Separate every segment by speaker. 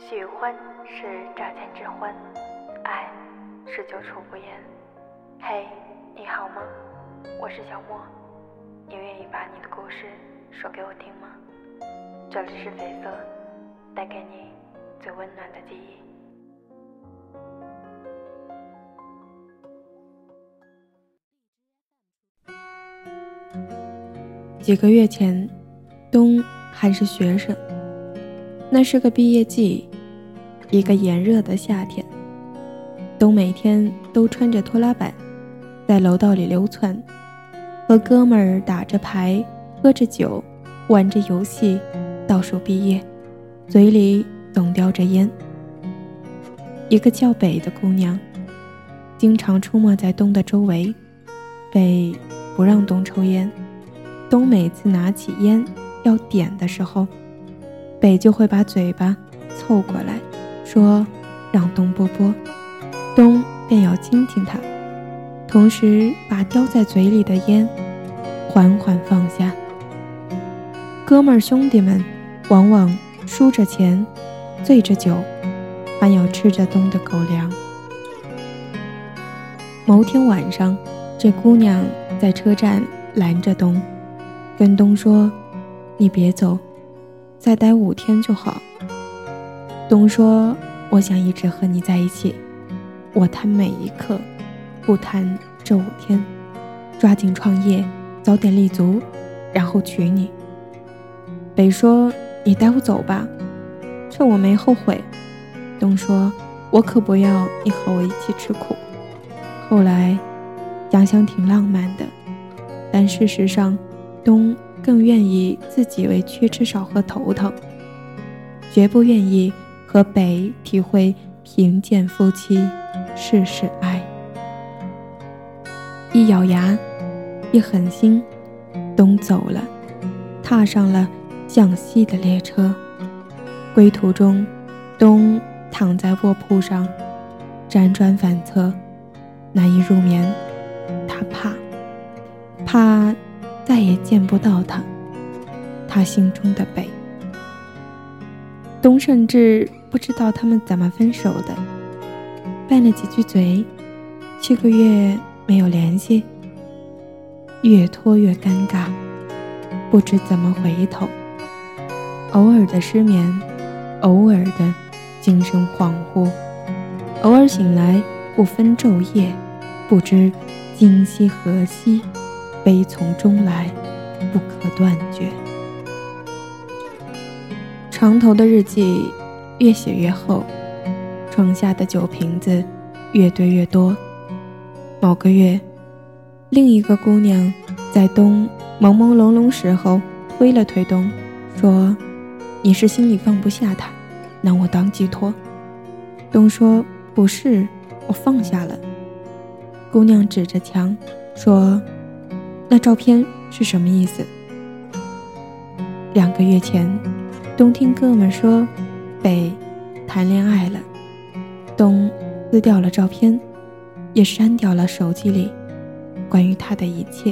Speaker 1: 喜欢是乍见之欢，爱是久处不厌。嘿，你好吗？我是小莫，你愿意把你的故事说给我听吗？这里是绯色，带给你最温暖的记忆。
Speaker 2: 几个月前，东还是学生，那是个毕业季，一个炎热的夏天。东每天都穿着拖拉板在楼道里流窜，和哥们儿打着牌，喝着酒，玩着游戏，倒数毕业，嘴里总叼着烟。一个叫北的姑娘经常出没在东的周围，北不让东抽烟，东每次拿起烟要点的时候，北就会把嘴巴凑过来说让东波波，东便要亲亲他，同时把叼在嘴里的烟缓缓放下。哥们儿兄弟们往往输着钱，醉着酒，还有吃着东的狗粮。某天晚上，这姑娘在车站拦着东，跟东说，你别走，再待5天就好。东说，我想一直和你在一起，我贪每一刻，不贪这5天，抓紧创业，早点立足，然后娶你。北说，你带我走吧，趁我没后悔。东说，我可不要你和我一起吃苦。后来想想挺浪漫的，但事实上东更愿意自己为缺吃少喝头疼，绝不愿意和北体会贫贱夫妻世事哀。一咬牙，一狠心，东走了，踏上了向西的列车。归途中，东躺在卧铺上，辗转反侧，难以入眠。他怕再也见不到他心中的北。东甚至不知道他们怎么分手的，拌了几句嘴，7个月没有联系，越拖越尴尬，不知怎么回头。偶尔的失眠，偶尔的精神恍惚，偶尔醒来不分昼夜，不知今夕何夕，悲从中来，不可断绝。床头的日记越写越厚，床下的酒瓶子越堆越多。某个月，另一个姑娘在东朦朦胧胧时候推了推东，说，你是心里放不下他，拿我当寄托。东说，不是，我放下了。姑娘指着墙说，那照片是什么意思？2个月前，东听哥们说北谈恋爱了，东撕掉了照片，也删掉了手机里关于他的一切。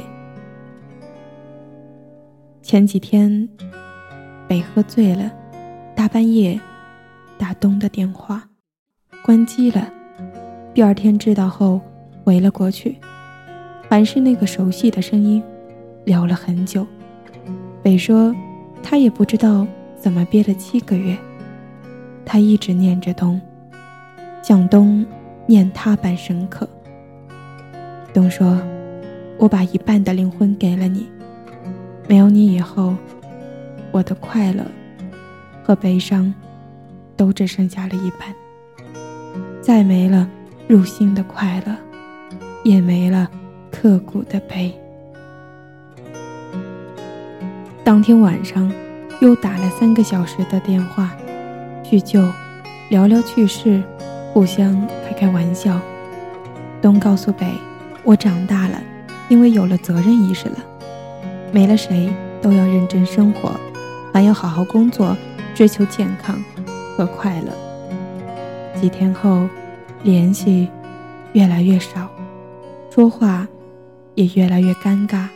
Speaker 2: 前几天北喝醉了，大半夜打东的电话，关机了。第2天知道后回了过去，还是那个熟悉的声音，聊了很久。北说他也不知道怎么憋了7个月，他一直念着东，像东念他般深刻。东说，我把1半的灵魂给了你，没有你以后，我的快乐和悲伤都只剩下了1半，再没了入心的快乐，也没了刻骨的悲。当天晚上又打了3个小时的电话，叙旧，聊聊趣事，互相开玩笑。东告诉北，我长大了，因为有了责任意识了，没了谁都要认真生活，还要好好工作，追求健康和快乐。几天后，联系越来越少，说话也越来越尴尬，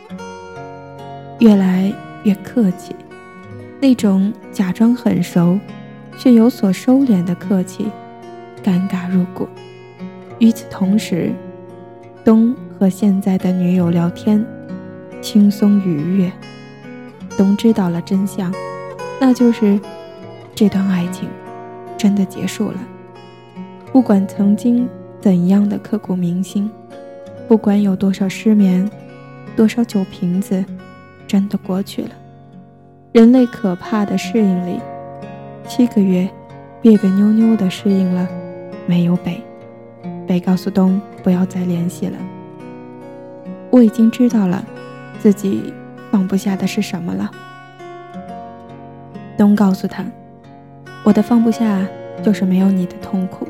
Speaker 2: 越来越客气，那种假装很熟却有所收敛的客气，尴尬入骨。与此同时，东和现在的女友聊天，轻松愉悦。东知道了真相，那就是这段爱情真的结束了。不管曾经怎样的刻骨铭心，不管有多少失眠，多少酒瓶子，真的过去了。人类可怕的适应力，7个月别别扭扭地适应了，没有北。北告诉东不要再联系了。我已经知道了自己放不下的是什么了。东告诉他，我的放不下就是没有你的痛苦，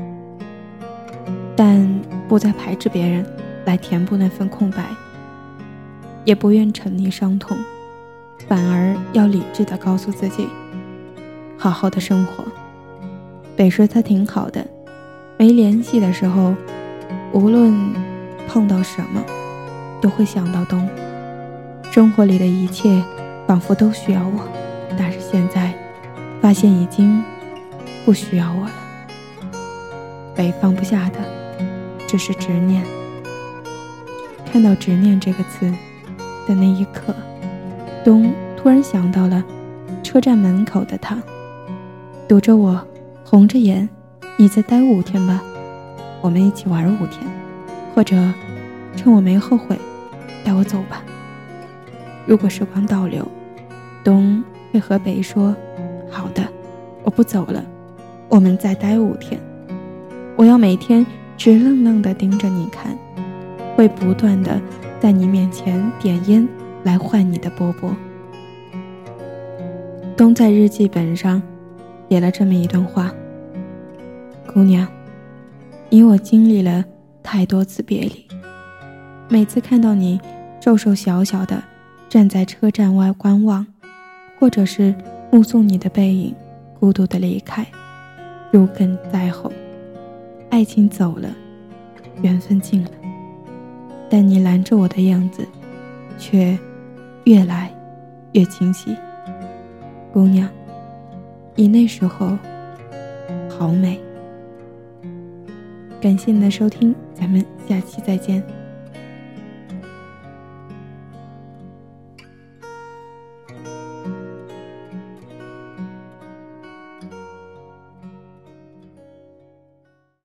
Speaker 2: 但不再排斥别人来填补那份空白，也不愿沉溺伤痛，反而要理智地告诉自己好好的生活。北说他挺好的，没联系的时候，无论碰到什么都会想到东。生活里的一切仿佛都需要我，但是现在发现已经不需要我了。北放不下的只是执念。看到执念这个词的那一刻，东突然想到了车站门口的他，堵着我，红着眼，你再待5天吧，我们一起玩5天，或者趁我没后悔带我走吧。如果时光倒流，东会和北说，好的，我不走了，我们再待5天，我要每天直愣愣地盯着你看，会不断地在你面前点烟来换你的波波。东在日记本上写了这么一段话，姑娘，你我经历了太多次别离，每次看到你瘦瘦小小的站在车站外观望，或者是目送你的背影孤独地离开，如鲠在喉。爱情走了，缘分尽了，但你拦着我的样子却越来越清晰。姑娘，你那时候好美。感谢你的收听，咱们下期再见。